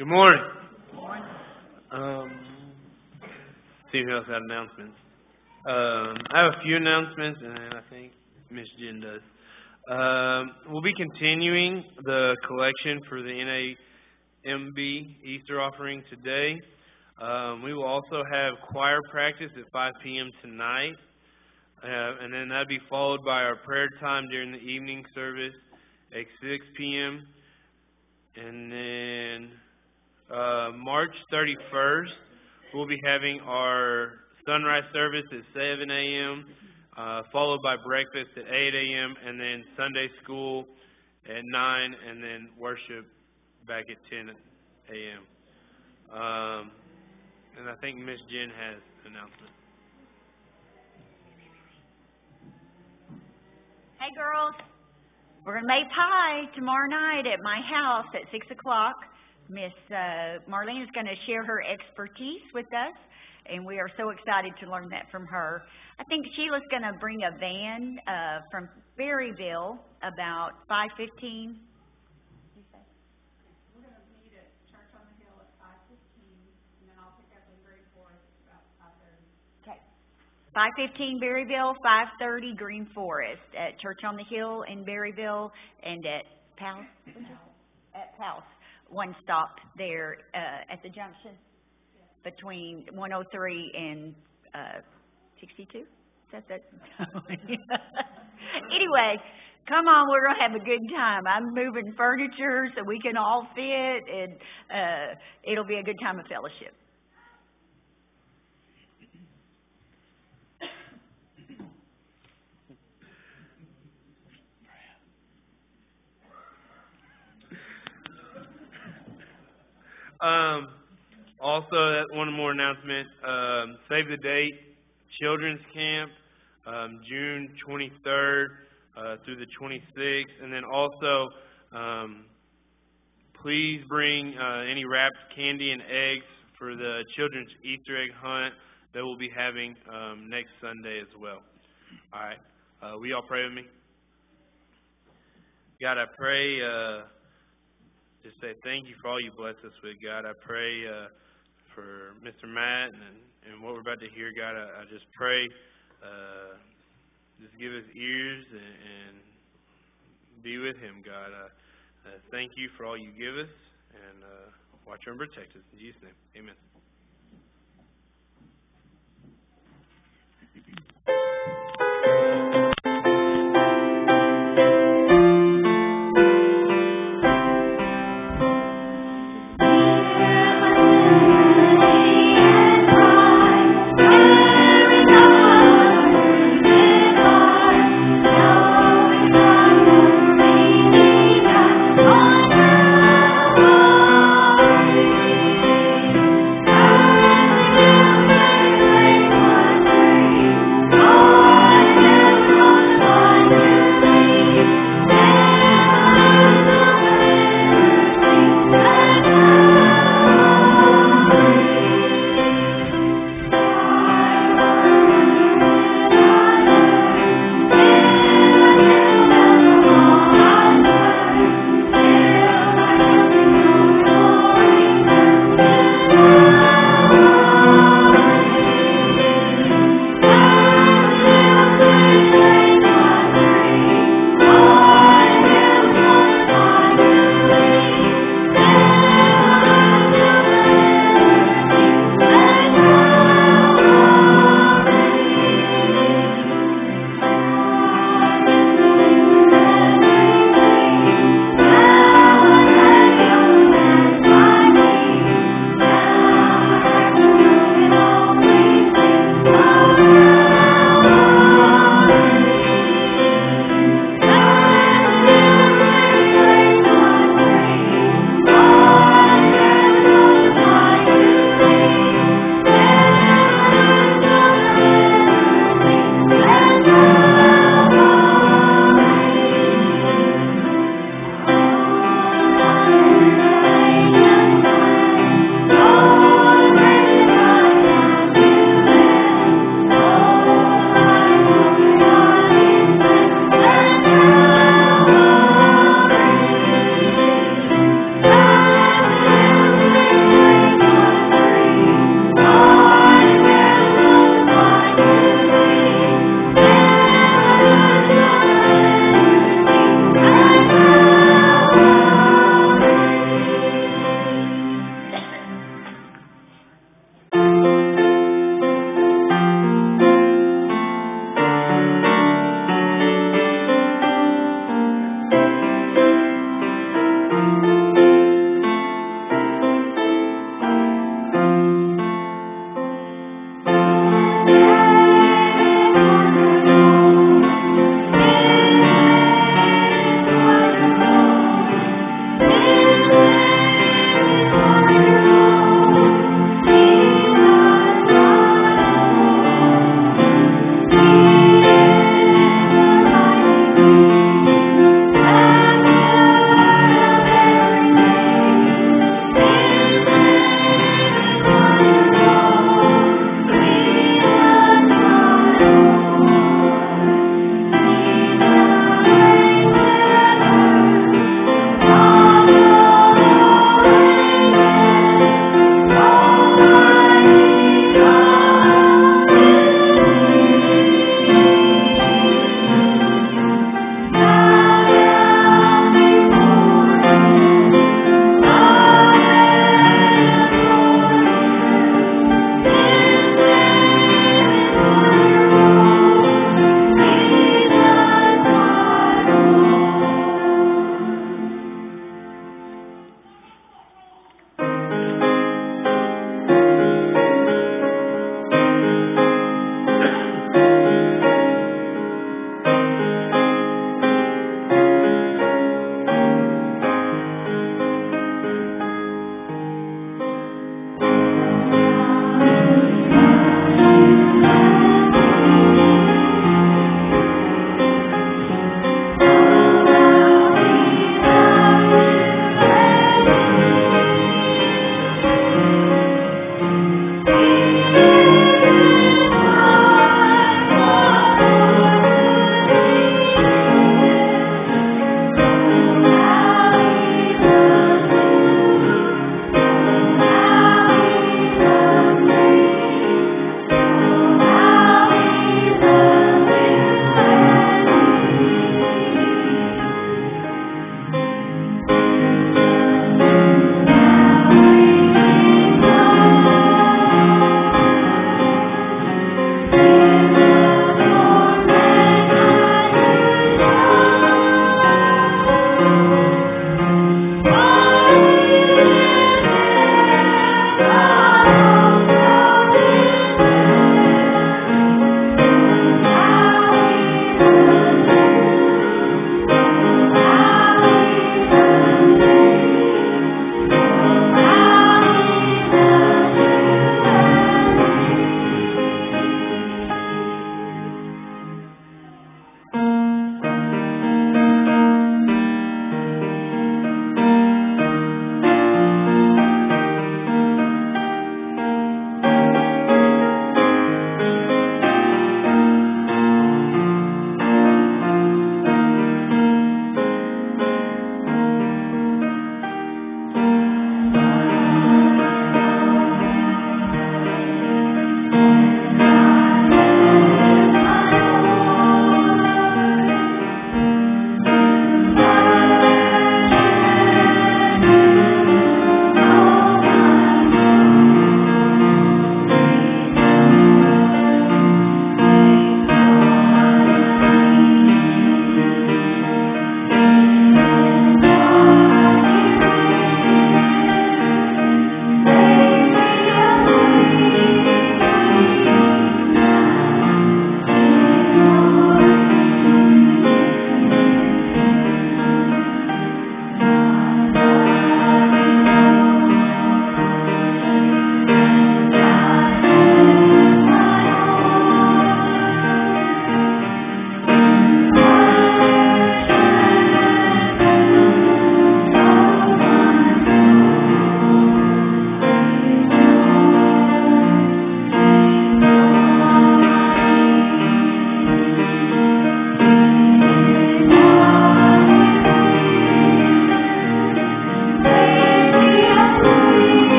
Good morning. See who else had announcements. I have a few announcements, and then I think Miss Jen does. We'll be continuing the collection for the NAMB Easter offering today. We will also have choir practice at 5 p.m. tonight, and then that'll be followed by our prayer time during the evening service at 6 p.m. And then March 31st, we'll be having our sunrise service at 7 a.m., followed by breakfast at 8 a.m., and then Sunday school at 9, and then worship back at 10 a.m. And I think Miss Jen has an announcement. Hey, girls. We're going to make pie tomorrow night at my house at 6 o'clock. Miss Marlene is going to share her expertise with us, and we are so excited to learn that from her. I think Sheila's going to bring a van from Berryville about 5:15. We're going to meet at Church on the Hill at 5:15, and then I'll pick up in Green Forest about 5:30. Okay. 5:15 Berryville, 5:30 Green Forest at Church on the Hill in Berryville, and at Powell's. At Powell's. One stop there at the junction between 103 and 62. Is that? Anyway, come on, we're going to have a good time. I'm moving furniture so we can all fit, and it'll be a good time of fellowship. Also, one more announcement. Save the date. Children's Camp, June 23rd through the 26th. And then also, please bring any wrapped candy and eggs for the children's Easter egg hunt that we'll be having next Sunday as well. All right. Will y'all pray with me? God, I pray... just say thank you for all you bless us with, God. I pray for Mr. Matt and what we're about to hear, God. I just pray, just give us ears and be with him, God. Thank you for all you give us, and watch over and protect us. In Jesus' name, amen. Oh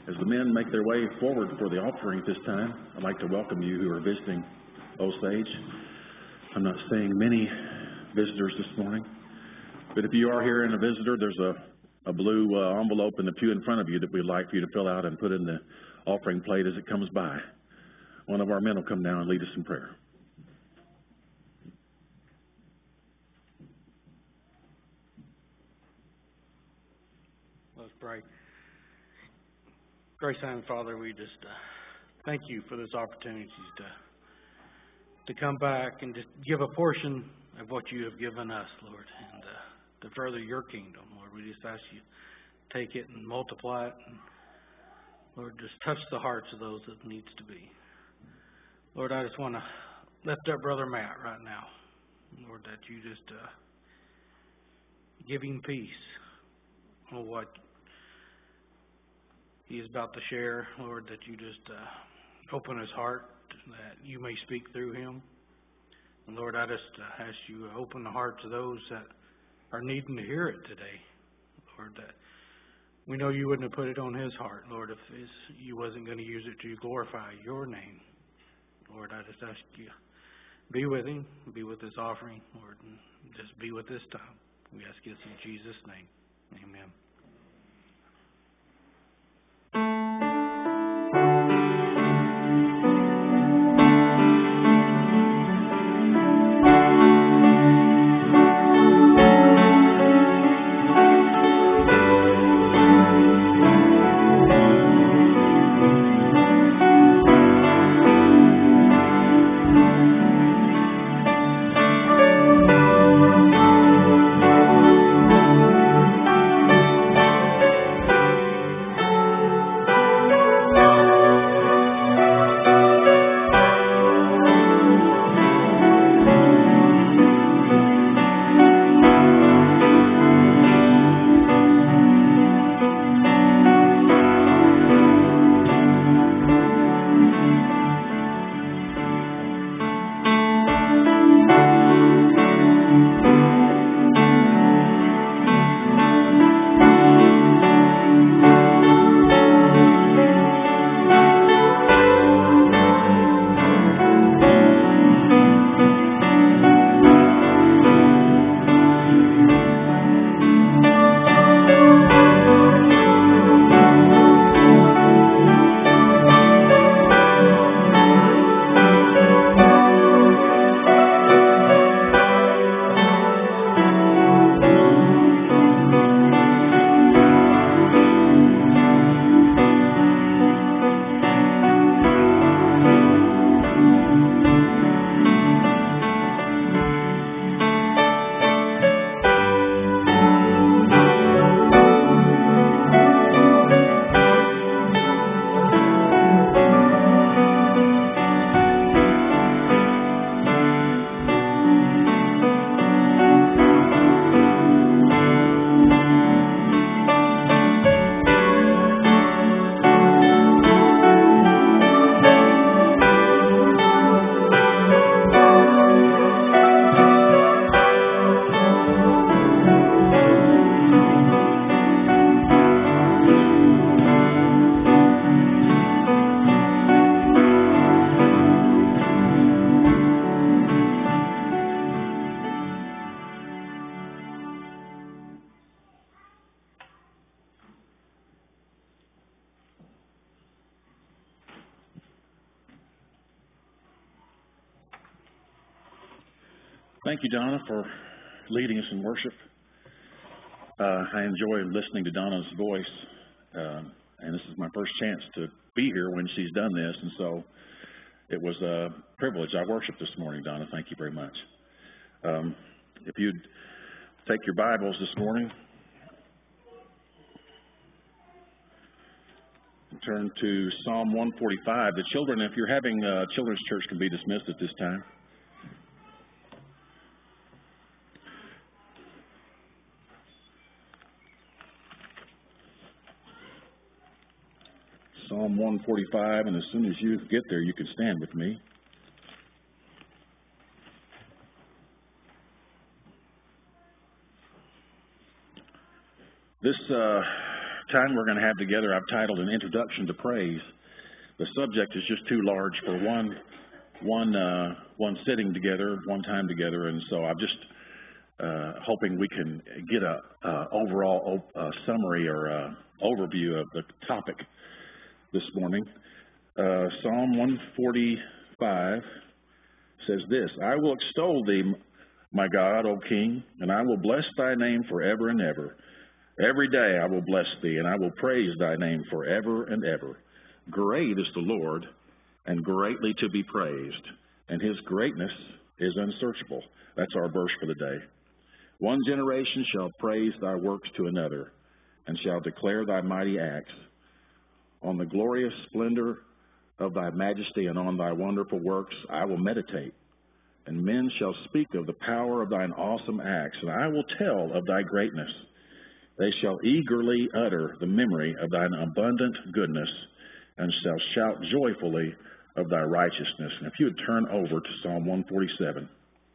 As the men make their way forward for the offering at this time, I'd like to welcome you who are visiting Osage. I'm not seeing many visitors this morning, but if you are here and a visitor, there's a blue envelope in the pew in front of you that we'd like for you to fill out and put in the offering plate as it comes by. One of our men will come down and lead us in prayer. Let's pray. Gracious Heavenly Father, we just thank you for this opportunity to come back and just give a portion of what you have given us, Lord, and to further your kingdom, Lord. We just ask you to take it and multiply it, and Lord, just touch the hearts of those that needs to be. Lord, I just want to lift up Brother Matt right now, Lord, that you just give him peace on what he is about to share, Lord, that you just open his heart, that you may speak through him. And Lord, I just ask you to open the hearts of those that are needing to hear it today, Lord, that we know you wouldn't have put it on his heart, Lord, if you wasn't going to use it to glorify your name. Lord, I just ask you, be with him, be with this offering, Lord, and just be with this time. We ask this in Jesus' name. Amen. Thank you, Donna, for leading us in worship. I enjoy listening to Donna's voice, and this is my first chance to be here when she's done this, and so it was a privilege. I worshiped this morning, Donna. Thank you very much. If you'd take your Bibles this morning and turn to Psalm 145. The children, if you're having children's church, can be dismissed at this time. Psalm 145, and as soon as you get there, you can stand with me. This time we're going to have together, I've titled An Introduction to Praise. The subject is just too large for one sitting together, one time together, and so I'm just hoping we can get a overall summary or overview of the topic this morning. Psalm 145 says this: I will extol thee, my God, O King, and I will bless thy name forever and ever. Every day I will bless thee, and I will praise thy name forever and ever. Great is the Lord, and greatly to be praised, and his greatness is unsearchable. That's our verse for the day. One generation shall praise thy works to another, and shall declare thy mighty acts. On the glorious splendor of thy majesty and on thy wonderful works I will meditate. And men shall speak of the power of thine awesome acts, and I will tell of thy greatness. They shall eagerly utter the memory of thine abundant goodness, and shall shout joyfully of thy righteousness. And if you would turn over to Psalm 147.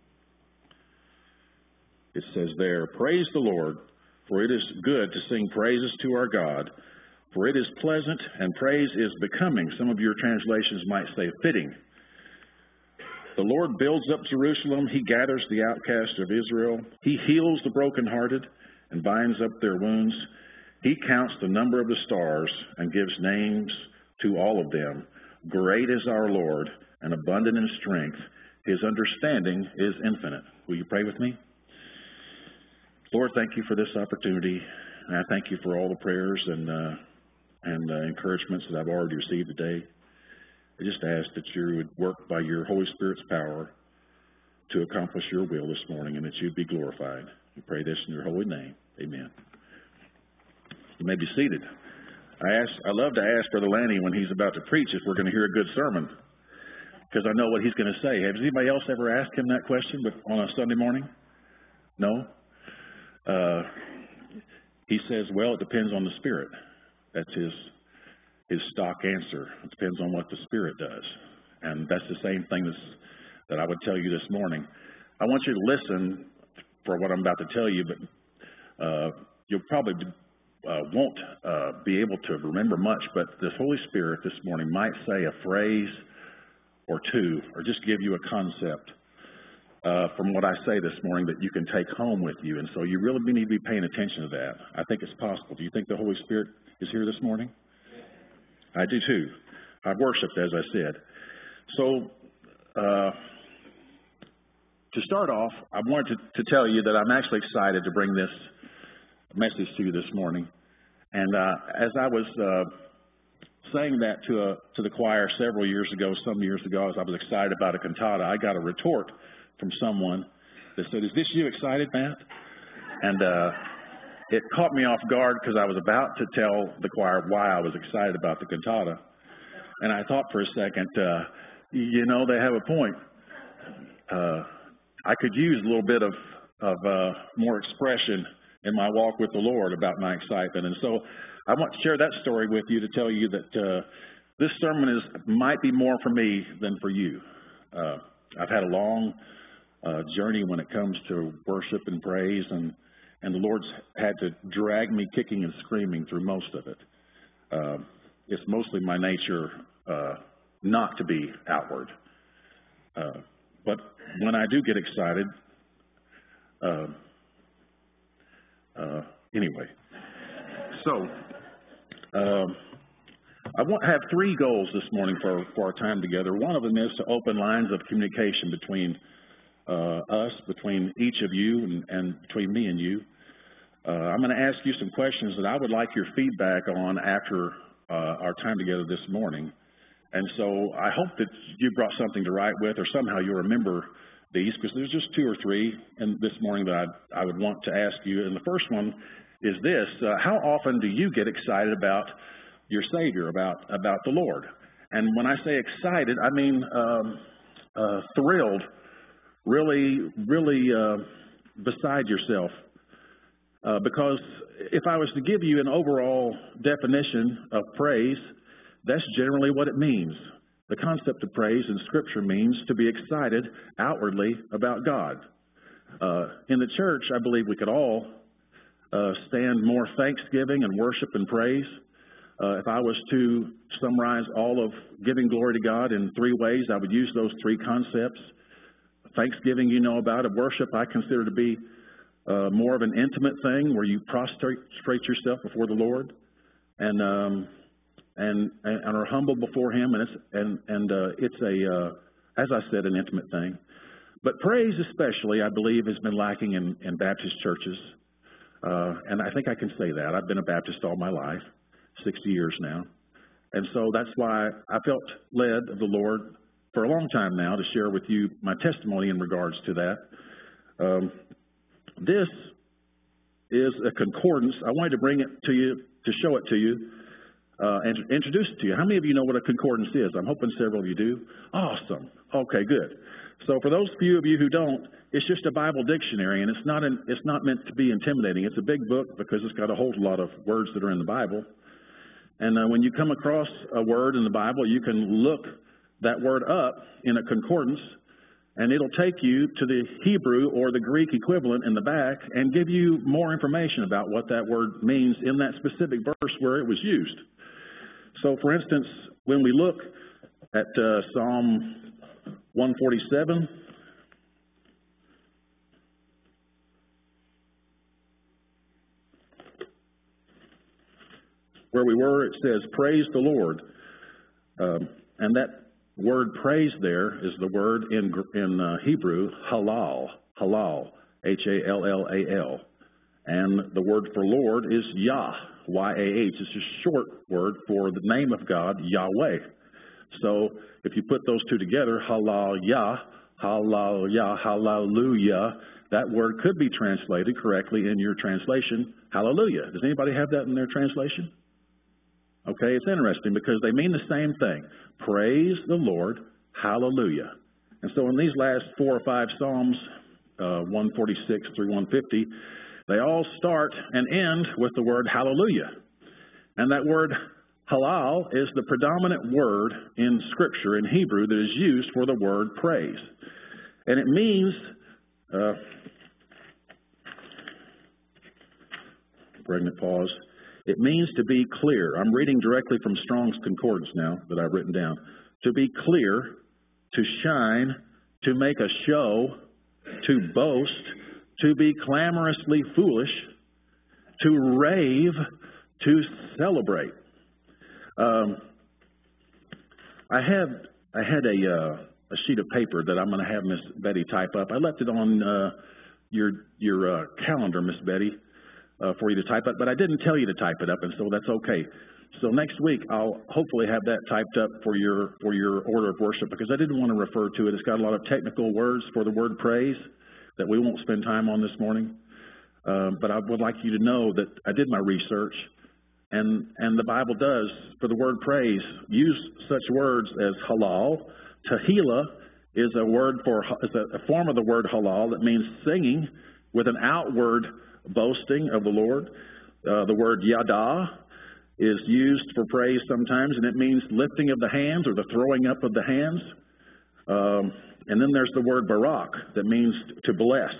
It says there, Praise the Lord, for it is good to sing praises to our God, for it is pleasant, and praise is becoming. Some of your translations might say fitting. The Lord builds up Jerusalem. He gathers the outcast of Israel. He heals the brokenhearted and binds up their wounds. He counts the number of the stars and gives names to all of them. Great is our Lord and abundant in strength. His understanding is infinite. Will you pray with me? Lord, thank you for this opportunity. And I thank you for all the prayers and encouragements that I've already received today. I just ask that you would work by your Holy Spirit's power to accomplish your will this morning, and that you'd be glorified. We pray this in your holy name. Amen. You may be seated. I love to ask Brother Lanny when he's about to preach if we're going to hear a good sermon, because I know what he's going to say. Has anybody else ever asked him that question on a Sunday morning? No? He says, well, it depends on the Spirit. That's his stock answer. It depends on what the Spirit does. And that's the same thing that I would tell you this morning. I want you to listen for what I'm about to tell you, but you'll probably won't be able to remember much, but the Holy Spirit this morning might say a phrase or two, or just give you a concept from what I say this morning that you can take home with you. And so you really need to be paying attention to that. I think it's possible. Do you think the Holy Spirit is here this morning? I do too. I've worshiped, as I said. So, to start off, I wanted to tell you that I'm actually excited to bring this message to you this morning. And as I was saying that to the choir some years ago, as I was excited about a cantata, I got a retort from someone that said, "Is this you excited, Matt?" And it caught me off guard because I was about to tell the choir why I was excited about the cantata. And I thought for a second, they have a point. I could use a little bit of more expression in my walk with the Lord about my excitement. And so I want to share that story with you to tell you that this sermon might be more for me than for you. I've had a long journey when it comes to worship and praise, and the Lord's had to drag me kicking and screaming through most of it. It's mostly my nature not to be outward. But when I do get excited, anyway. So, I have three goals this morning for our time together. One of them is to open lines of communication between us, between each of you, and between me and you. I'm going to ask you some questions that I would like your feedback on after our time together this morning. And so I hope that you brought something to write with, or somehow you'll remember these, because there's just two or three this morning that I would want to ask you. And the first one is this: how often do you get excited about your Savior, about the Lord? And when I say excited, I mean thrilled, really beside yourself. Because if I was to give you an overall definition of praise, that's generally what it means. The concept of praise in Scripture means to be excited outwardly about God. In the church, I believe we could all stand more thanksgiving and worship and praise. If I was to summarize all of giving glory to God in 3 ways, I would use those 3 concepts. Thanksgiving, you know about it. Worship, I consider to be more of an intimate thing where you prostrate yourself before the Lord and are humble before Him, and it's a as I said, an intimate thing. But praise, especially, I believe, has been lacking in Baptist churches, and I think I can say that. I've been a Baptist all my life, 60 years now, and so that's why I felt led of the Lord for a long time now to share with you my testimony in regards to that. This is a concordance. I wanted to bring it to you, to show it to you, and to introduce it to you. How many of you know what a concordance is? I'm hoping several of you do. Awesome. Okay, good. So for those few of you who don't, it's just a Bible dictionary, and it's not meant to be intimidating. It's a big book because it's got a whole lot of words that are in the Bible. And when you come across a word in the Bible, you can look that word up in a concordance, and it'll take you to the Hebrew or the Greek equivalent in the back and give you more information about what that word means in that specific verse where it was used. So, for instance, when we look at Psalm 147, where we were, it says, "Praise the Lord." And that word praise there is the word in Hebrew, halal, H-A-L-L-A-L. And the word for Lord is Yah, Y-A-H. It's a short word for the name of God, Yahweh. So if you put those two together, halal Yah, hallelujah, that word could be translated correctly in your translation, hallelujah. Does anybody have that in their translation? Okay, it's interesting because they mean the same thing. Praise the Lord, hallelujah. And so in these last 4 or 5 Psalms, 146 through 150, they all start and end with the word hallelujah. And that word halal is the predominant word in Scripture in Hebrew that is used for the word praise. And it means, bring the pause. It means to be clear. I'm reading directly from Strong's Concordance now that I've written down. To be clear, to shine, to make a show, to boast, to be clamorously foolish, to rave, to celebrate. I had a sheet of paper that I'm going to have Miss Betty type up. I left it on your calendar, Miss Betty, for you to type up, but I didn't tell you to type it up, and so that's okay. So next week I'll hopefully have that typed up for your order of worship, because I didn't want to refer to it. It's got a lot of technical words for the word praise that we won't spend time on this morning. But I would like you to know that I did my research, and the Bible does, for the word praise, use such words as halal. Tehillah is a form of the word halal that means singing with an outward boasting of the Lord. The word yada is used for praise sometimes, and it means lifting of the hands or the throwing up of the hands. And then there's the word barak that means to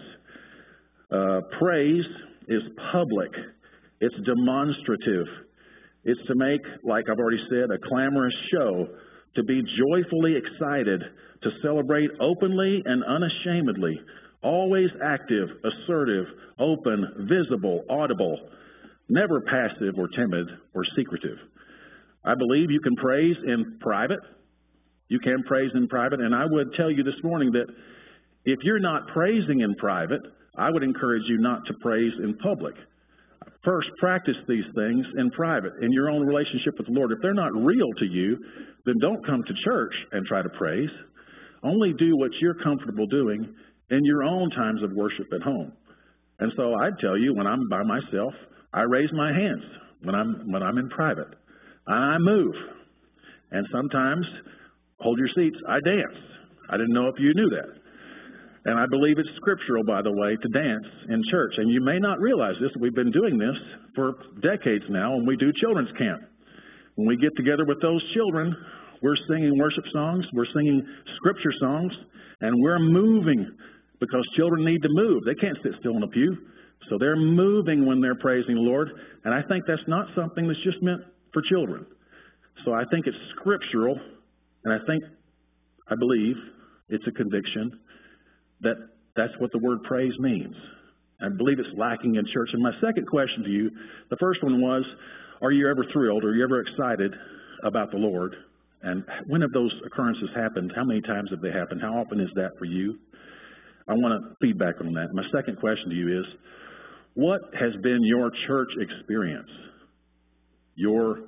bless. Praise is public. It's demonstrative. It's to make, like I've already said, a clamorous show, to be joyfully excited, to celebrate openly and unashamedly, always active, assertive, open, visible, audible, never passive or timid or secretive. I believe you can praise in private. You can praise in private, and I would tell you this morning that if you're not praising in private, I would encourage you not to praise in public. First, practice these things in private, in your own relationship with the Lord. If they're not real to you, then don't come to church and try to praise. Only do what you're comfortable doing in your own times of worship at home. And so I'd tell you, when I'm by myself, I raise my hands when I'm in private. I move. And sometimes, hold your seats, I dance. I didn't know if you knew that. And I believe it's scriptural, by the way, to dance in church. And you may not realize this. We've been doing this for decades now when we do children's camp. When we get together with those children, we're singing worship songs, we're singing scripture songs, and we're moving because children need to move. They can't sit still in a pew. So they're moving when they're praising the Lord, and I think that's not something that's just meant for children. So I think it's scriptural, and I believe it's a conviction that that's what the word praise means. I believe it's lacking in church. And my second question to you, the first one was, are you ever thrilled? Are you ever excited about the Lord? And when have those occurrences happened? How many times have they happened? How often is that for you? I want to feedback on that. My second question to you is, what has been your church experience? Your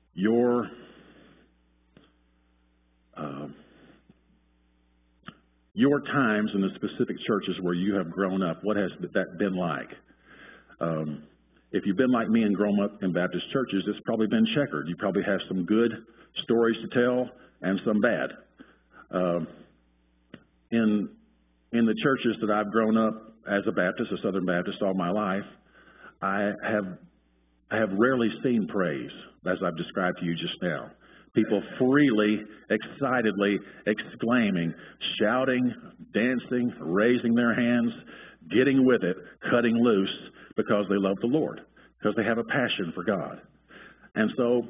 times in the specific churches where you have grown up, what has that been like? If you've been like me and grown up in Baptist churches, it's probably been checkered. You probably have some good stories to tell and some bad. In the churches that I've grown up as a Baptist, a Southern Baptist, all my life, I have rarely seen praise, as I've described to you just now. People freely, excitedly exclaiming, shouting, dancing, raising their hands, getting with it, cutting loose because they love the Lord, because they have a passion for God. And so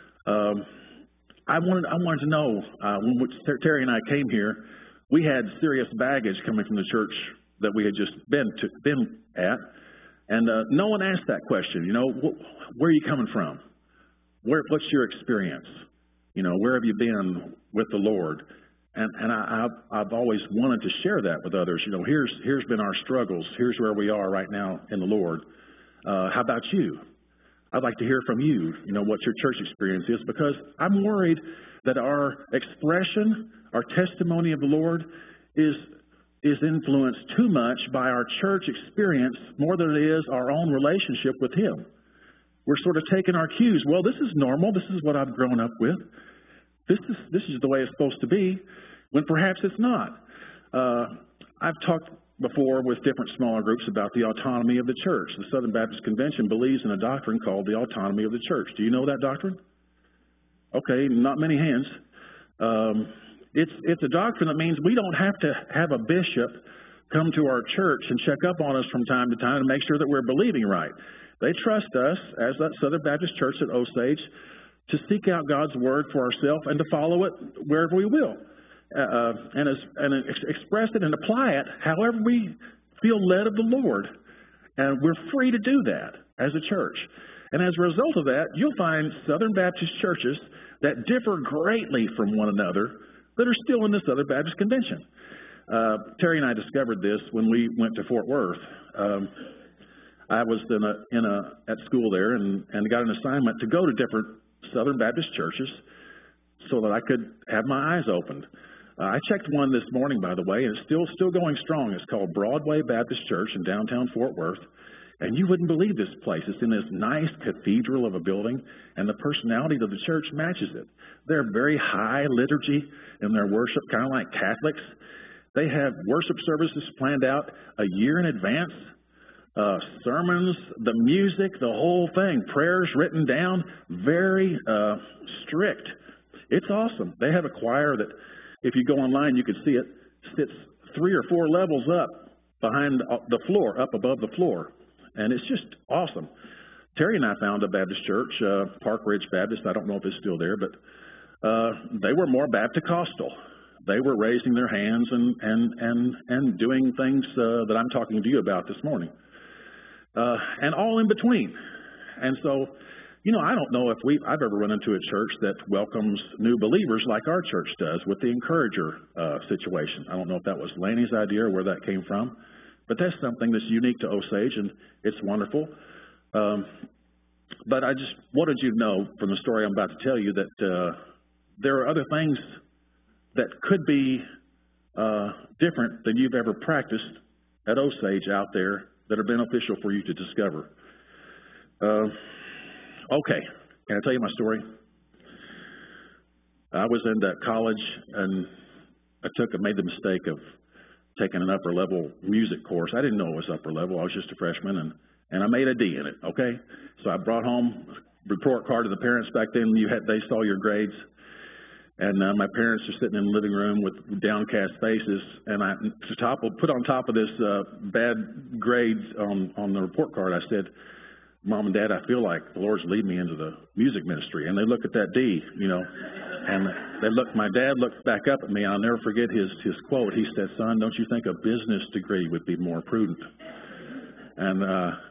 I wanted to know, when Terry and I came here, we had serious baggage coming from the church that we had just been at, and no one asked that question. You know, where are you coming from? What's your experience? You know, where have you been with the Lord? And I've always wanted to share that with others. You know, here's been our struggles. Here's where we are right now in the Lord. How about you? I'd like to hear from you, you know, what your church experience is, because I'm worried that our expression, our testimony of the Lord is influenced too much by our church experience more than it is our own relationship with Him. We're sort of taking our cues. Well, this is normal. This is what I've grown up with. This is the way it's supposed to be, when perhaps it's not. I've talked before with different smaller groups about the autonomy of the church. The Southern Baptist Convention believes in a doctrine called the autonomy of the church. Do you know that doctrine? Okay, not many hands. It's a doctrine that means we don't have to have a bishop come to our church and check up on us from time to time to make sure that we're believing right. They trust us, as that Southern Baptist Church at Osage, to seek out God's Word for ourselves and to follow it wherever we will, and express it and apply it however we feel led of the Lord. And we're free to do that as a church. And as a result of that, you'll find Southern Baptist churches that differ greatly from one another that are still in the Southern Baptist Convention. Terry and I discovered this when we went to Fort Worth. I was at school there and got an assignment to go to different Southern Baptist churches so that I could have my eyes opened. I checked one this morning, by the way, and it's still going strong. It's called Broadway Baptist Church in downtown Fort Worth. And you wouldn't believe this place. It's in this nice cathedral of a building, and the personality of the church matches it. They're very high liturgy in their worship, kind of like Catholics. They have worship services planned out a year in advance. Sermons, the music, the whole thing, prayers written down, very strict. It's awesome. They have a choir that, if you go online, you can see it, sits 3 or 4 levels up behind the floor, up above the floor. And it's just awesome. Terry and I found a Baptist church, Park Ridge Baptist. I don't know if it's still there, but they were more Baptist-costal. They were raising their hands and doing things that I'm talking to you about this morning. And all in between. And so, you know, I don't know if I've ever run into a church that welcomes new believers like our church does with the Encourager situation. I don't know if that was Laney's idea or where that came from, but that's something that's unique to Osage, and it's wonderful. But I just wanted you to know from the story I'm about to tell you that there are other things that could be different than you've ever practiced at Osage out there that are beneficial for you to discover. Okay, can I tell you my story? I was in that college, and I made the mistake of taking an upper level music course. I didn't know it was upper level. I was just a freshman, and I made a D in it. Okay, so I brought home a report card to the parents back then. They saw your grades, And my parents are sitting in the living room with downcast faces, and I put on top of this bad grades on the report card, I said, Mom and Dad, I feel like the Lord's leading me into the music ministry. And they look at that D, you know, and my dad looked back up at me, and I'll never forget his quote. He said, son, don't you think a business degree would be more prudent? And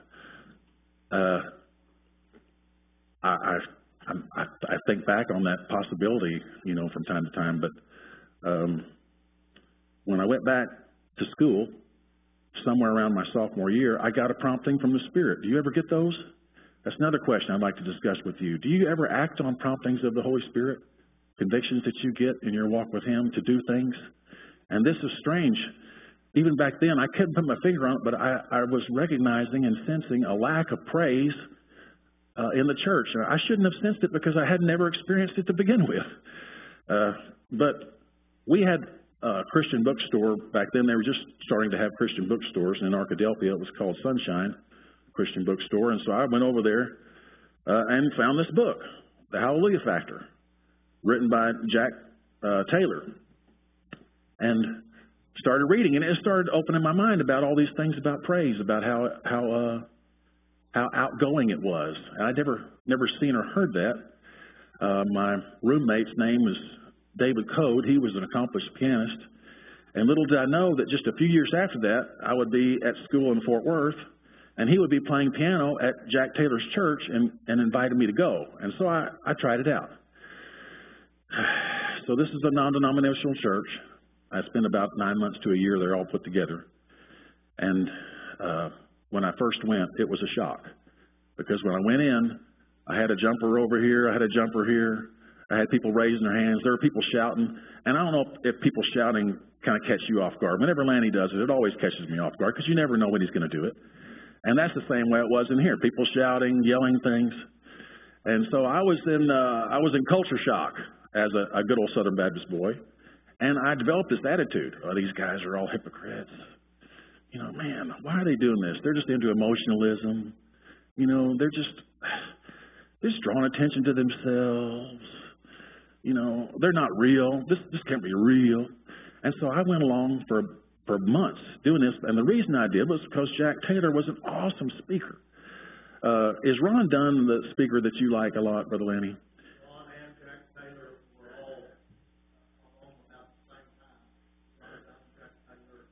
I think back on that possibility, you know, from time to time. But when I went back to school, somewhere around my sophomore year, I got a prompting from the Spirit. Do you ever get those? That's another question I'd like to discuss with you. Do you ever act on promptings of the Holy Spirit? Convictions that you get in your walk with Him to do things? And this is strange. Even back then, I couldn't put my finger on it, but I was recognizing and sensing a lack of praise in the church. I shouldn't have sensed it because I had never experienced it to begin with. But we had a Christian bookstore back then. They were just starting to have Christian bookstores in Arkadelphia. It was called Sunshine Christian Bookstore. And so I went over there and found this book, The Hallelujah Factor, written by Jack Taylor, and started reading. And it started opening my mind about all these things about praise, about how outgoing it was. And I'd never seen or heard that. My roommate's name was David Code. He was an accomplished pianist. And little did I know that just a few years after that, I would be at school in Fort Worth, and he would be playing piano at Jack Taylor's church and invited me to go. And so I tried it out. So this is a non-denominational church. I spent about 9 months to a year there all put together. And when I first went, it was a shock. Because when I went in, I had a jumper over here, I had a jumper here, I had people raising their hands, there were people shouting. And I don't know if people shouting kind of catch you off guard. Whenever Lanny does it, it always catches me off guard because you never know when he's going to do it. And that's the same way it was in here. People shouting, yelling things. And so I was in culture shock as a good old Southern Baptist boy. And I developed this attitude. Oh, these guys are all hypocrites. You know, man, why are they doing this? They're just into emotionalism. You know, they're just drawing attention to themselves. You know, they're not real. This can't be real. And so I went along for months doing this. And the reason I did was because Jack Taylor was an awesome speaker. Is Ron Dunn the speaker that you like a lot, Brother Lanny? Ron and Jack Taylor were all almost about the same time. Jack Taylor,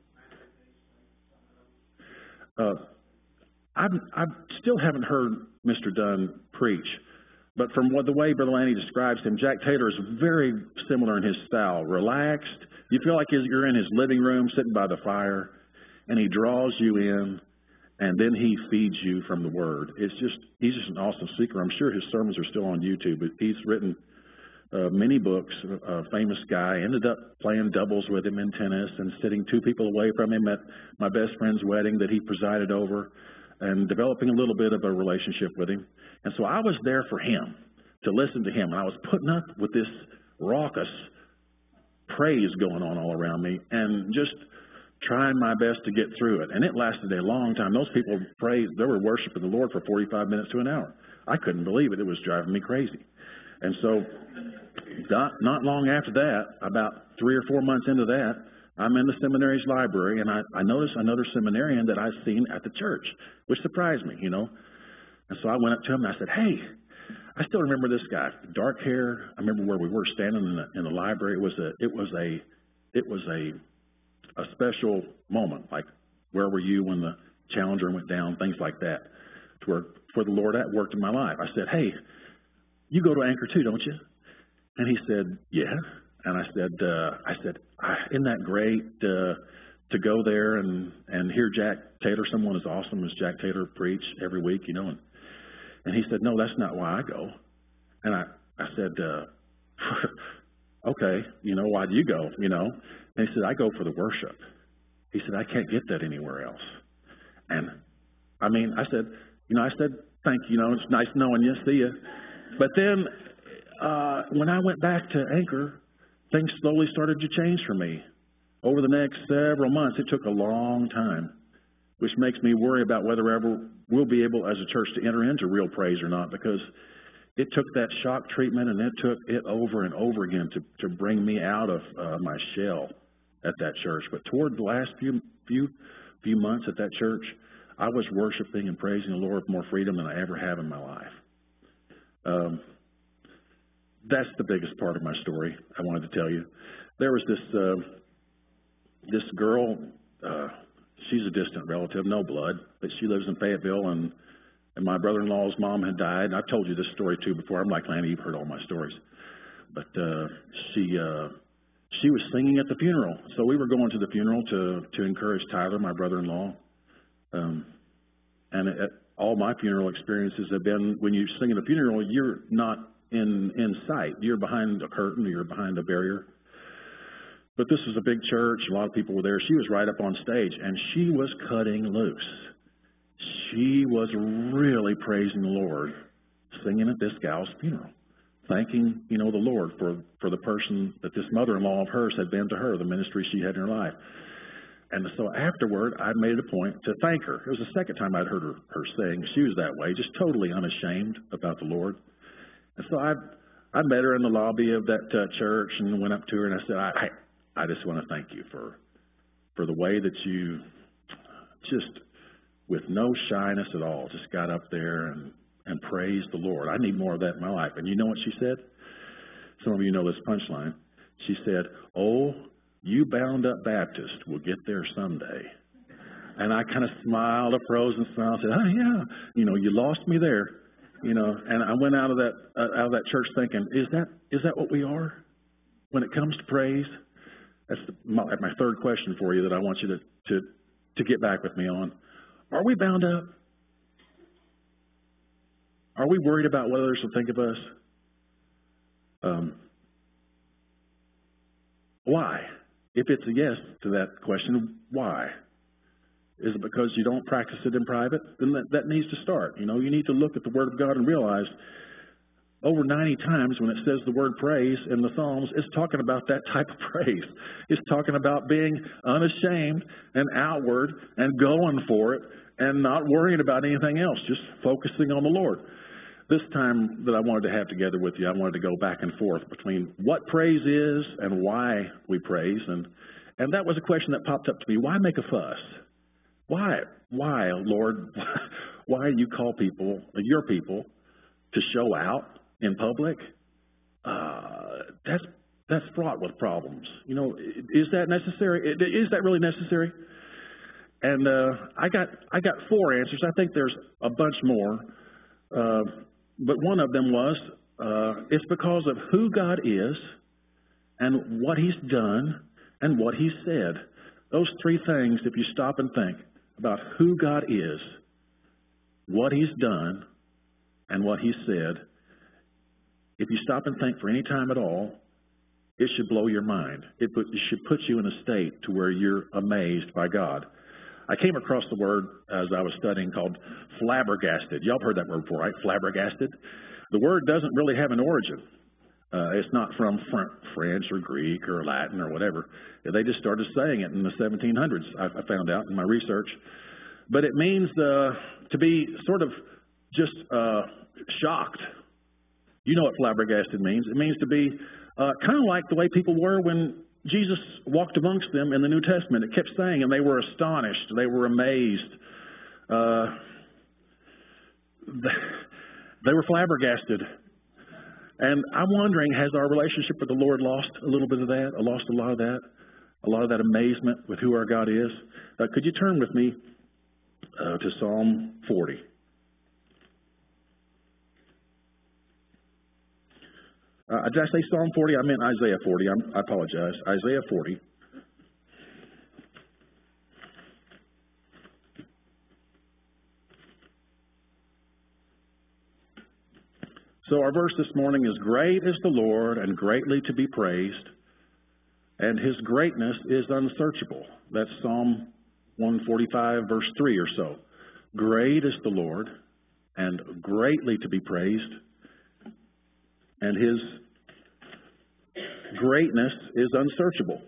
some of those. I still haven't heard Mr. Dunn preach, but from the way Brother Lanny describes him, Jack Taylor is very similar in his style, relaxed. You feel like you're in his living room sitting by the fire, and he draws you in, and then he feeds you from the Word. He's just an awesome speaker. I'm sure his sermons are still on YouTube, but he's written many books, a famous guy. Ended up playing doubles with him in tennis and sitting 2 people away from him at my best friend's wedding that he presided over, and developing a little bit of a relationship with him. And so I was there for him, to listen to him. And I was putting up with this raucous praise going on all around me and just trying my best to get through it. And it lasted a long time. Those people prayed, they were worshiping the Lord for 45 minutes to an hour. I couldn't believe it. It was driving me crazy. And so not long after that, about 3 or 4 months into that, I'm in the seminary's library, and I noticed another seminarian that I'd seen at the church, which surprised me, you know. And so I went up to him and I said, hey, I still remember this guy, dark hair. I remember where we were standing in the library. It was a special moment, like where were you when the Challenger went down, things like that, to where the Lord at worked in my life. I said, hey, you go to Anchor too, don't you? And he said, yeah. And I said, isn't that great to go there and hear Jack Taylor, someone as awesome as Jack Taylor, preach every week, you know? And he said, no, that's not why I go. And I said, okay, you know, why do you go, you know? And he said, I go for the worship. He said, I can't get that anywhere else. And I mean, I said, thank you, you know, it's nice knowing you, see you. But then when I went back to Anchor, things slowly started to change for me. Over the next several months, it took a long time, which makes me worry about whether ever we'll be able as a church to enter into real praise or not, because it took that shock treatment, and it took it over and over again to bring me out of my shell at that church. But toward the last few months at that church, I was worshiping and praising the Lord with more freedom than I ever have in my life. That's the biggest part of my story I wanted to tell you. There was this girl, she's a distant relative, no blood, but she lives in Fayetteville, and my brother-in-law's mom had died. And I've told you this story too before. I'm like Lanny, you've heard all my stories. But she was singing at the funeral. So we were going to the funeral to encourage Tyler, my brother-in-law. All my funeral experiences have been, when you sing at a funeral, you're not in sight. You're behind a curtain, or you're behind a barrier. But this was a big church. A lot of people were there. She was right up on stage, and she was cutting loose. She was really praising the Lord, singing at this gal's funeral, thanking, the Lord for the person that this mother-in-law of hers had been to her, the ministry she had in her life. And so afterward, I made it a point to thank her. It was the second time I'd heard her sing. She was that way, just totally unashamed about the Lord. And so I met her in the lobby of that church and went up to her and I said, I just want to thank you for the way that you just, with no shyness at all, just got up there and praised the Lord. I need more of that in my life. And you know what she said? Some of you know this punchline. She said, "Oh, you bound-up Baptist will get there someday." And I kind of smiled, a frozen smile, and said, "Oh, yeah, you lost me there." And I went out of that church thinking, is that what we are when it comes to praise? That's my third question for you that I want you to get back with me on. Are we bound up? Are we worried about what others will think of us? Why? If it's a yes to that question, why? Is it because you don't practice it in private? Then that needs to start. You need to look at the Word of God and realize over 90 times when it says the word praise in the Psalms, it's talking about that type of praise. It's talking about being unashamed and outward and going for it and not worrying about anything else, just focusing on the Lord. This time that I wanted to have together with you, I wanted to go back and forth between what praise is and why we praise. And that was a question that popped up to me. Why make a fuss? Why, Lord, why do you call your people, to show out in public? That's fraught with problems. Is that necessary? Is that really necessary? And I got 4 answers. I think there's a bunch more, but one of them was it's because of who God is and what He's done and what He's said. Those 3 things, if you stop and think about who God is, what He's done, and what He said, if you stop and think for any time at all, it should blow your mind. It should put you in a state to where you're amazed by God. I came across the word as I was studying called flabbergasted. Y'all have heard that word before, right? Flabbergasted. The word doesn't really have an origin. It's not from French or Greek or Latin or whatever. They just started saying it in the 1700s, I found out in my research. But it means to be sort of just shocked. You know what flabbergasted means. It means to be kind of like the way people were when Jesus walked amongst them in the New Testament. It kept saying, and they were astonished. They were amazed. They were flabbergasted. And I'm wondering, has our relationship with the Lord lost a little bit of that? Lost a lot of that amazement with who our God is? Could you turn with me to Psalm 40? Did I say Psalm 40? I meant Isaiah 40. I apologize. Isaiah 40. So our verse this morning is, "Great is the Lord and greatly to be praised, and His greatness is unsearchable." That's Psalm 145, verse 3 or so. Great is the Lord and greatly to be praised, and His greatness is unsearchable.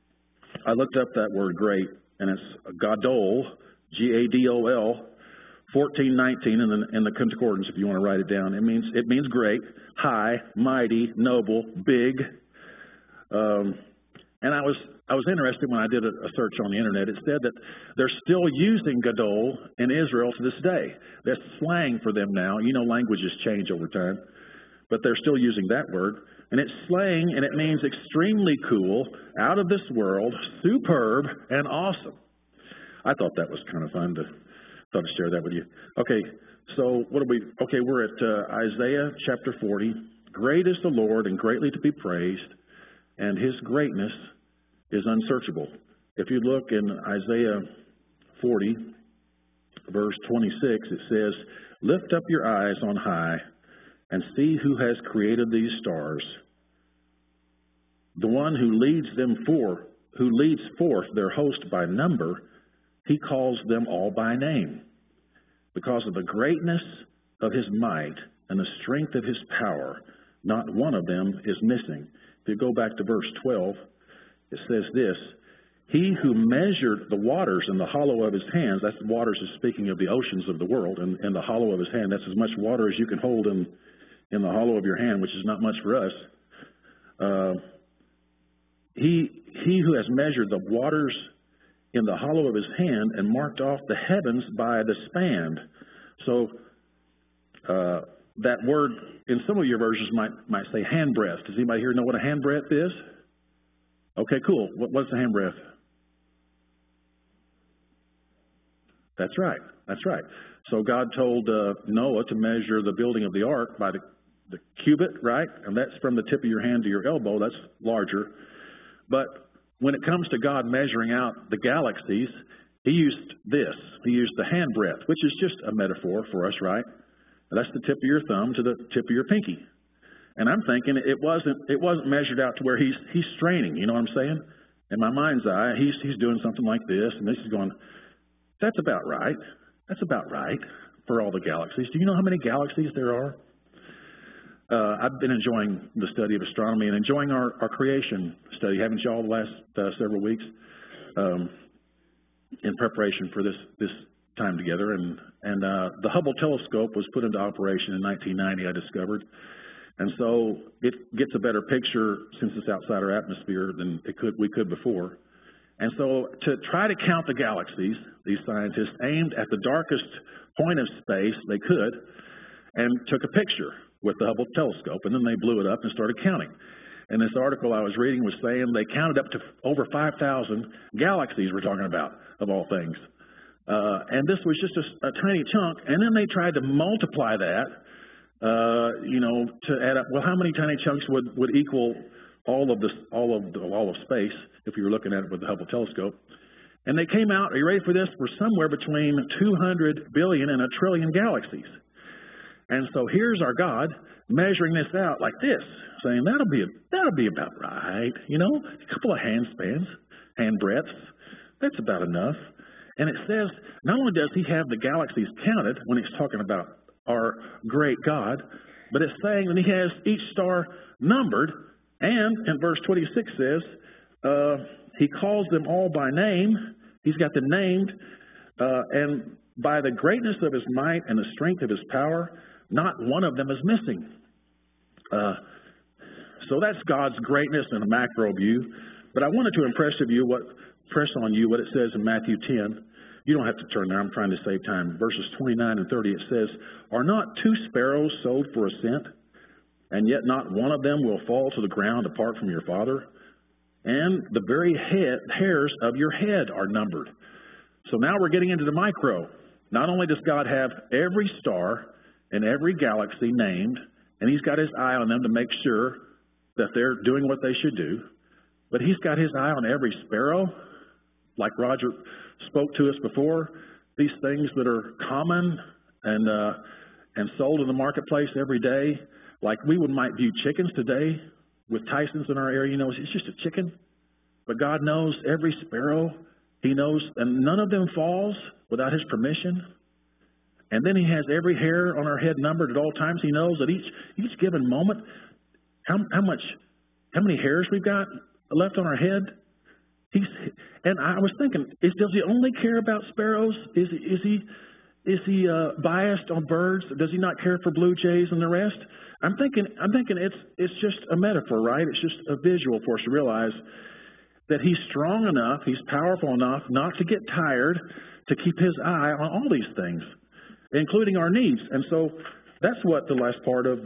I looked up that word great, and it's Gadol, G-A-D-O-L, 14:19 in the concordance, if you want to write it down. It means great, high, mighty, noble, big. And I was interested when I did a search on the internet. It said that they're still using gadol in Israel to this day. That's slang for them now. You know, languages change over time, but they're still using that word. And it's slang, and it means extremely cool, out of this world, superb, and awesome. I thought that was kind of fun to share that with you. Okay, so we're at Isaiah chapter 40. Great is the Lord and greatly to be praised, and his greatness is unsearchable. If you look in Isaiah 40, verse 26, it says, lift up your eyes on high and see who has created these stars. The one who leads forth their host by number, he calls them all by name. Because of the greatness of his might and the strength of his power, not one of them is missing. If you go back to verse 12, it says this, he who measured the waters in the hollow of his hands, that's waters is speaking of the oceans of the world, and in the hollow of his hand, that's as much water as you can hold in the hollow of your hand, which is not much for us. He who has measured the waters in the hollow of his hand and marked off the heavens by the span. So that word in some of your versions might say handbreadth. Does anybody here know what a handbreadth is? Okay, cool. What's a handbreadth? That's right. That's right. So God told Noah to measure the building of the ark by the cubit, right? And that's from the tip of your hand to your elbow. That's larger. But when it comes to God measuring out the galaxies, he used this. He used the handbreadth, which is just a metaphor for us, right? That's the tip of your thumb to the tip of your pinky. And I'm thinking it wasn't measured out to where he's straining. You know what I'm saying? In my mind's eye, he's doing something like this, and this is going, that's about right. That's about right for all the galaxies. Do you know how many galaxies there are? I've been enjoying the study of astronomy and enjoying our creation study, haven't you all, the last several weeks, in preparation for this time together. And the Hubble telescope was put into operation in 1990, I discovered. And so it gets a better picture since it's outside our atmosphere than we could before. And so to try to count the galaxies, these scientists aimed at the darkest point of space they could and took a picture with the Hubble telescope, and then they blew it up and started counting. And this article I was reading was saying they counted up to over 5,000 galaxies we're talking about, of all things. And this was just a tiny chunk, and then they tried to multiply that, to add up, well, how many tiny chunks would equal all of space if you were looking at it with the Hubble telescope. And they came out, are you ready for this? We're somewhere between 200 billion and a trillion galaxies. And so here's our God measuring this out like this, saying that'll be about right, a couple of hand breadths, that's about enough. And it says not only does he have the galaxies counted when he's talking about our great God, but it's saying that he has each star numbered, and in verse 26 says he calls them all by name. He's got them named, and by the greatness of his might and the strength of his power, not one of them is missing. So that's God's greatness in a macro view. But I wanted to impress on you what it says in Matthew 10. You don't have to turn there. I'm trying to save time. Verses 29 and 30, it says, are not 2 sparrows sold for a cent? And yet not one of them will fall to the ground apart from your Father? And the very hairs of your head are numbered. So now we're getting into the micro. Not only does God have every star and every galaxy named, and he's got his eye on them to make sure that they're doing what they should do, but he's got his eye on every sparrow, like Roger spoke to us before, these things that are common and sold in the marketplace every day, like we might view chickens today with Tyson's in our area, it's just a chicken, but God knows every sparrow. He knows, and none of them falls without his permission. And then he has every hair on our head numbered at all times. He knows at each given moment how many hairs we've got left on our head. And I was thinking, does he only care about sparrows? Is he Is he biased on birds? Does he not care for blue jays and the rest? I'm thinking it's just a metaphor, right? It's just a visual for us to realize that he's strong enough, he's powerful enough not to get tired, to keep his eye on all these things, including our needs. And so that's what the last part of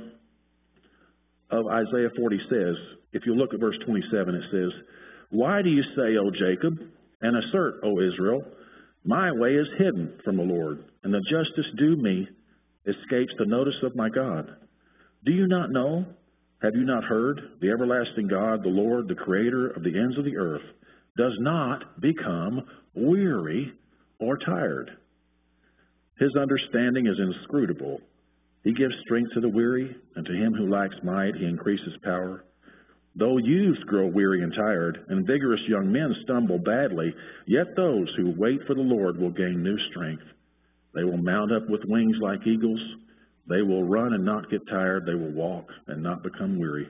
Isaiah 40 says. If you look at verse 27, it says, "Why do you say, O Jacob, and assert, O Israel, my way is hidden from the Lord, and the justice due me escapes the notice of my God? Do you not know? Have you not heard? The everlasting God, the Lord, the creator of the ends of the earth, does not become weary or tired. His understanding is inscrutable. He gives strength to the weary, and to him who lacks might, he increases power. Though youths grow weary and tired, and vigorous young men stumble badly, yet those who wait for the Lord will gain new strength. They will mount up with wings like eagles. They will run and not get tired. They will walk and not become weary."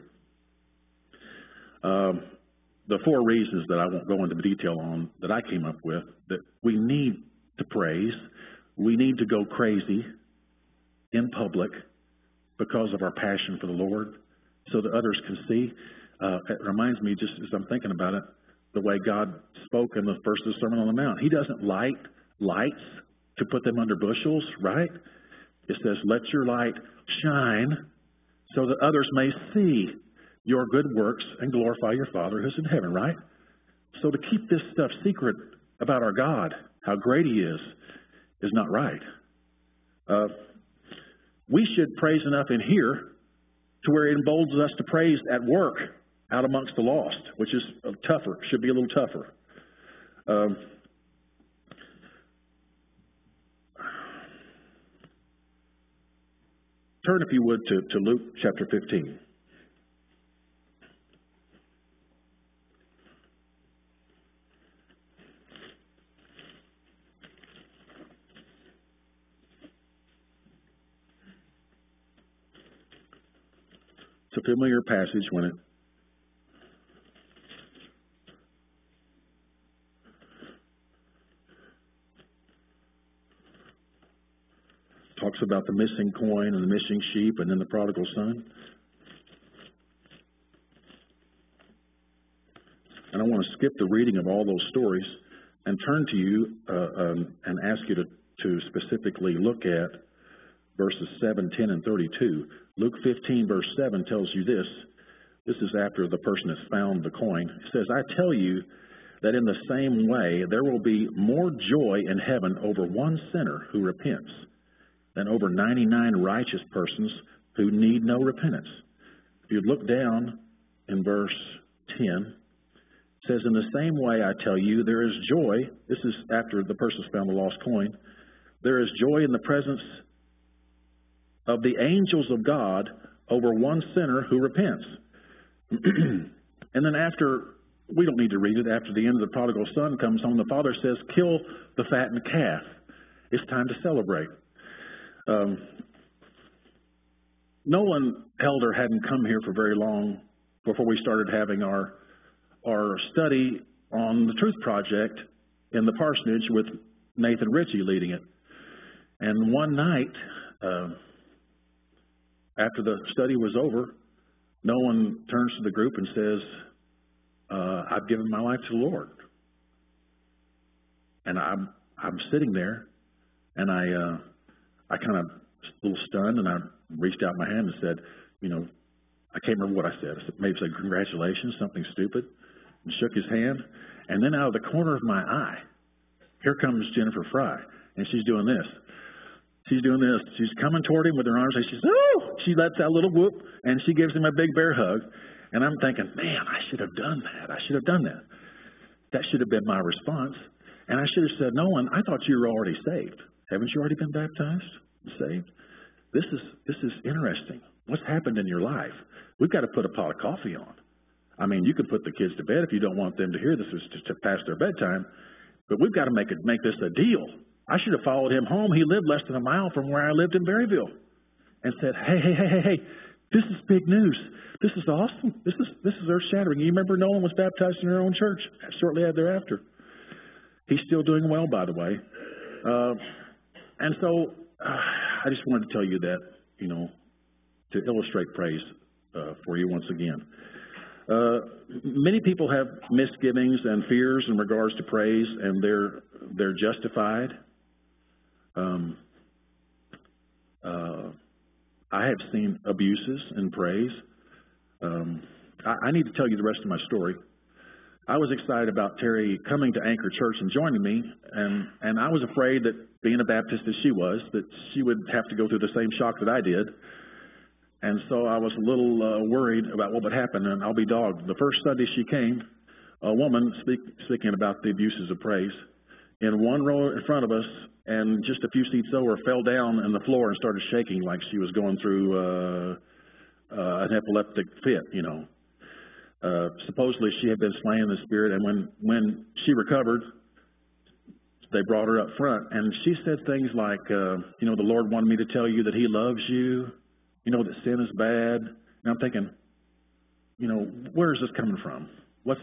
The 4 reasons that I won't go into detail on that I came up with, that we need to praise, we need to go crazy in public because of our passion for the Lord, so that others can see. It reminds me, just as I'm thinking about it, the way God spoke in the first of the Sermon on the Mount. He doesn't light lights to put them under bushels, right? It says, "Let your light shine so that others may see your good works and glorify your Father who's in heaven," right? So to keep this stuff secret about our God, how great he is not right. We should praise enough in here to where it emboldens us to praise at work out amongst the lost, which is tougher, should be a little tougher. Turn, if you would, to Luke chapter 15. It's a familiar passage when it talks about the missing coin and the missing sheep and then the prodigal son. And I want to skip the reading of all those stories and turn to you and ask you to specifically look at verses 7, 10, and 32. Luke 15, verse 7 tells you this. This is after the person has found the coin. It says, "I tell you that in the same way there will be more joy in heaven over one sinner who repents than over 99 righteous persons who need no repentance." If you look down in verse 10, it says, "In the same way I tell you, there is joy." This is after the person's found the lost coin. "There is joy in the presence of the angels of God over one sinner who repents." And then after, we don't need to read it, after the end of the prodigal son comes home, the father says, "Kill the fattened calf. It's time to celebrate." Nolan Helder hadn't come here for very long before we started having our study on the Truth Project in the parsonage with Nathan Ritchie leading it. And one night, after the study was over, Nolan turns to the group and says, "I've given my life to the Lord." And I'm sitting there, and I kind of a little stunned, and I reached out my hand and said, I can't remember what I said. I maybe said, "Congratulations," something stupid, and shook his hand. And then out of the corner of my eye, here comes Jennifer Fry, and she's doing this. She's doing this. She's coming toward him with her arms, and she's, "Oh!" She lets out a little whoop, and she gives him a big bear hug. And I'm thinking, man, I should have done that. I should have done that. That should have been my response. And I should have said, "Nolan, I thought you were already saved. Haven't you already been baptized and saved? This is interesting. What's happened in your life? We've got to put a pot of coffee on. I mean, you can put the kids to bed if you don't want them to hear this to past their bedtime, but we've got to make this a deal." I should have followed him home. He lived less than a mile from where I lived in Berryville, and said, Hey, this is big news. This is awesome. This is earth-shattering. You remember Nolan was baptized in our own church shortly thereafter. He's still doing well, by the way. And so, I just wanted to tell you that, you know, to illustrate praise for you once again. Many people have misgivings and fears in regards to praise, and they're justified. I have seen abuses in praise. I need to tell you the rest of my story. I was excited about Terry coming to Anchor Church and joining me, and I was afraid that, being a Baptist as she was, that she would have to go through the same shock that I did. And so I was a little worried about what would happen, and I'll be dogged. The first Sunday she came, a woman speaking about the abuses of praise, in one row in front of us, and just a few seats over, fell down on the floor and started shaking like she was going through an epileptic fit, you know. Supposedly she had been slain in the spirit, and when she recovered, they brought her up front, and she said things like, you know, the Lord wanted me to tell you that He loves you, you know, that sin is bad. And I'm thinking, you know, where is this coming from? What's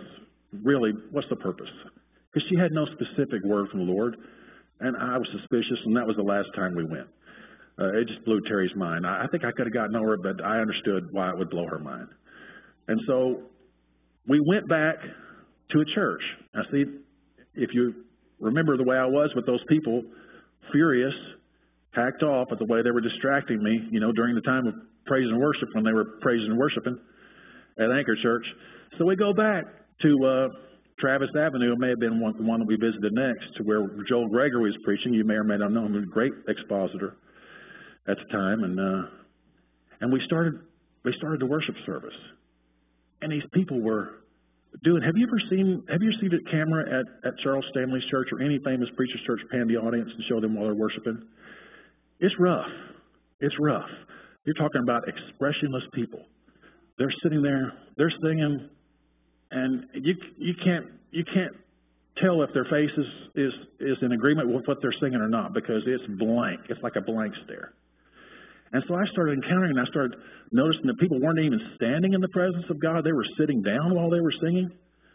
the purpose? Because she had no specific word from the Lord, and I was suspicious, and that was the last time we went. It just blew Terry's mind. I think I could have gotten over it, but I understood why it would blow her mind. And so we went back to a church. Now, see, if you remember the way I was with those people, furious, hacked off at the way they were distracting me, you know, during the time of praise and worship, when they were praising and worshiping at Anchor Church. So we go back to Travis Avenue. It may have been the one that we visited next, to where Joel Gregory was preaching. You may or may not know him. He was a great expositor at the time. And we started the worship service. And these people were doing, have you ever seen a camera at Charles Stanley's church or any famous preacher's church pan the audience and show them while they're worshiping? It's rough. It's rough. You're talking about expressionless people. They're sitting there, they're singing, and you can't tell if their face is in agreement with what they're singing or not, because it's blank. It's like a blank stare. And so I started encountering, and I started noticing that people weren't even standing in the presence of God. They were sitting down while they were singing.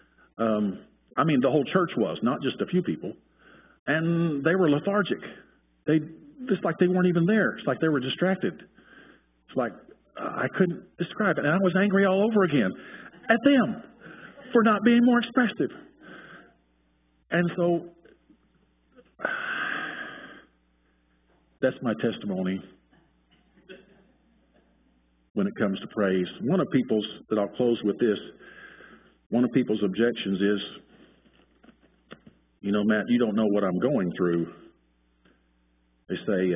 I mean, the whole church was, not just a few people. And they were lethargic. It's like they weren't even there. It's like they were distracted. It's like I couldn't describe it. And I was angry all over again at them for not being more expressive. And so that's my testimony when it comes to praise. That I'll close with this, one of people's objections is, you know, Matt, you don't know what I'm going through. They say,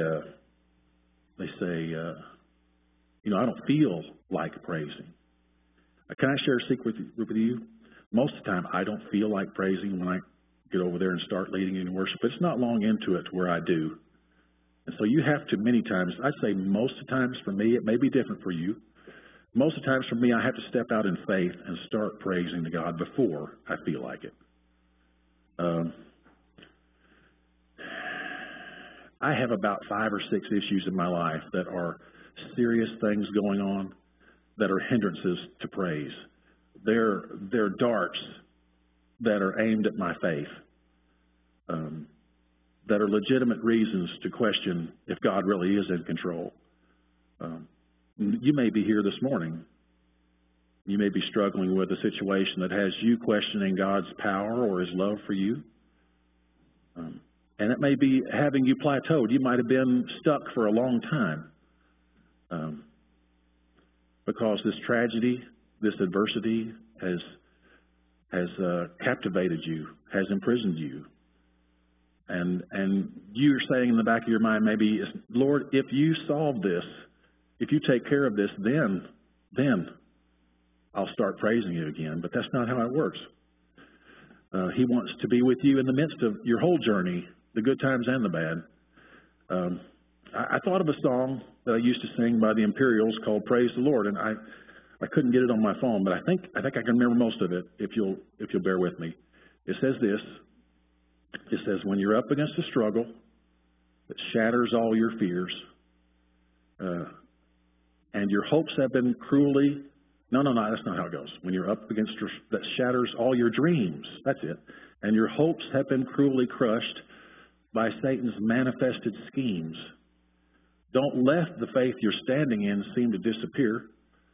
you know, I don't feel like praising. Can I share a secret with you? Most of the time, I don't feel like praising when I get over there and start leading in worship. It's not long into it to where I do. And so you have to, many times, I'd say most of the times for me, it may be different for you. Most of the times for me, I have to step out in faith and start praising to God before I feel like it. I have about 5 or 6 issues in my life that are serious things going on that are hindrances to praise. They're darts that are aimed at my faith, that are legitimate reasons to question if God really is in control. You may be here this morning. You may be struggling with a situation that has you questioning God's power or His love for you. And it may be having you plateaued. You might have been stuck for a long time because this tragedy, this adversity has captivated you, has imprisoned you. And you're saying in the back of your mind, maybe, Lord, if you solve this, if you take care of this, then I'll start praising you again. But that's not how it works. He wants to be with you in the midst of your whole journey, the good times and the bad. I thought of a song that I used to sing by the Imperials called Praise the Lord, and I couldn't get it on my phone, but I think I can remember most of it if you'll bear with me. It says this. It says, when you're up against a struggle that shatters all your fears, and your hopes have been cruelly... No, that's not how it goes. When you're up against that shatters all your dreams, that's it. And your hopes have been cruelly crushed, by Satan's manifested schemes. Don't let the faith you're standing in seem to disappear.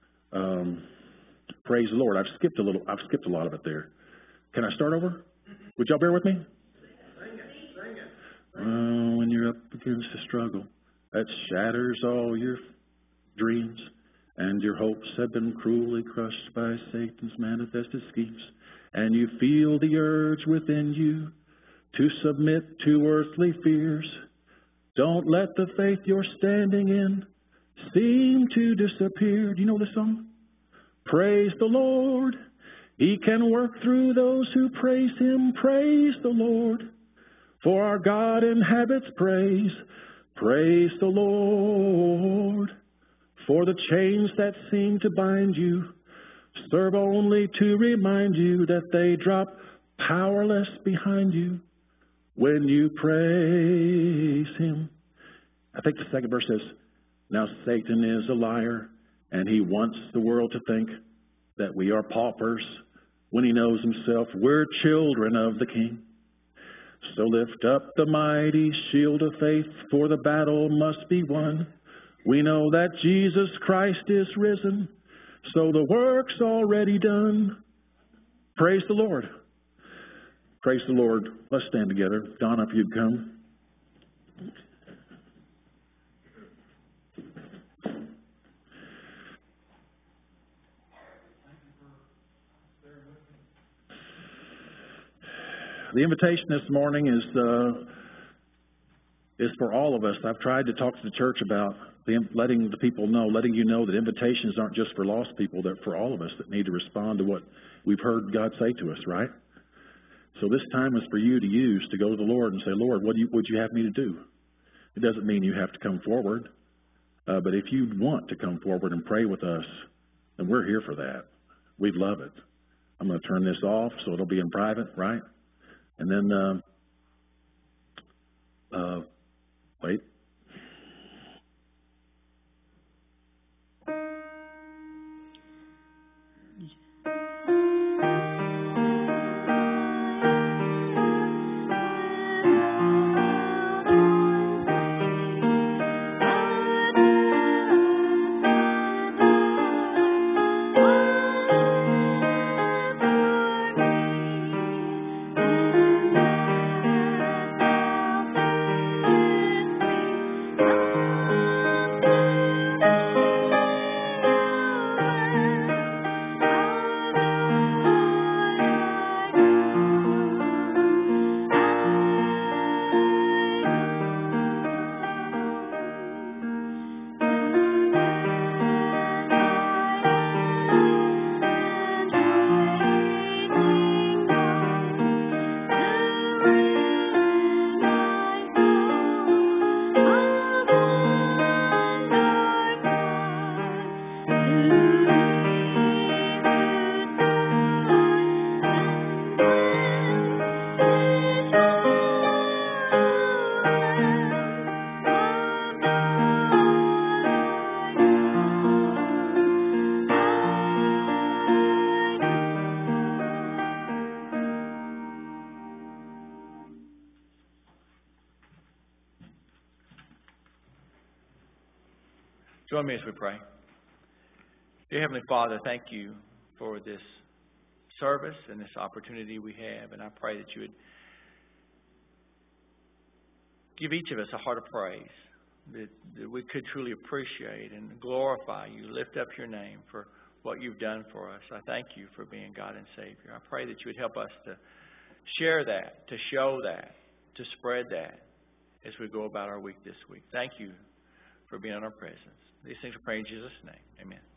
Praise the Lord. I've skipped a lot of it there. Can I start over? Would y'all bear with me? Sing it. When you're up against a struggle that shatters all your dreams, and your hopes have been cruelly crushed by Satan's manifested schemes, and you feel the urge within you to submit to earthly fears, don't let the faith you're standing in seem to disappear. Do you know this song? Praise the Lord. He can work through those who praise Him. Praise the Lord. For our God inhabits praise. Praise the Lord. For the chains that seem to bind you serve only to remind you that they drop powerless behind you when you praise Him. I think the second verse says, now Satan is a liar, and he wants the world to think that we are paupers when he knows himself we're children of the King. So lift up the mighty shield of faith, for the battle must be won. We know that Jesus Christ is risen, so the work's already done. Praise the Lord. Praise the Lord. Let's stand together. Donna, if you'd come. The invitation this morning is for all of us. I've tried to talk to the church about letting you know that invitations aren't just for lost people, they're for all of us that need to respond to what we've heard God say to us, right? So this time is for you to use to go to the Lord and say, Lord, what would you have me to do? It doesn't mean you have to come forward, but if you want to come forward and pray with us, then we're here for that. We'd love it. I'm going to turn this off so it'll be in private, right? And then, wait. Join me as we pray. Dear Heavenly Father, thank you for this service and this opportunity we have. And I pray that you would give each of us a heart of praise, that we could truly appreciate and glorify you, lift up your name for what you've done for us. I thank you for being God and Savior. I pray that you would help us to share that, to show that, to spread that as we go about our week this week. Thank you for being in our presence. These things we pray in Jesus' name. Amen.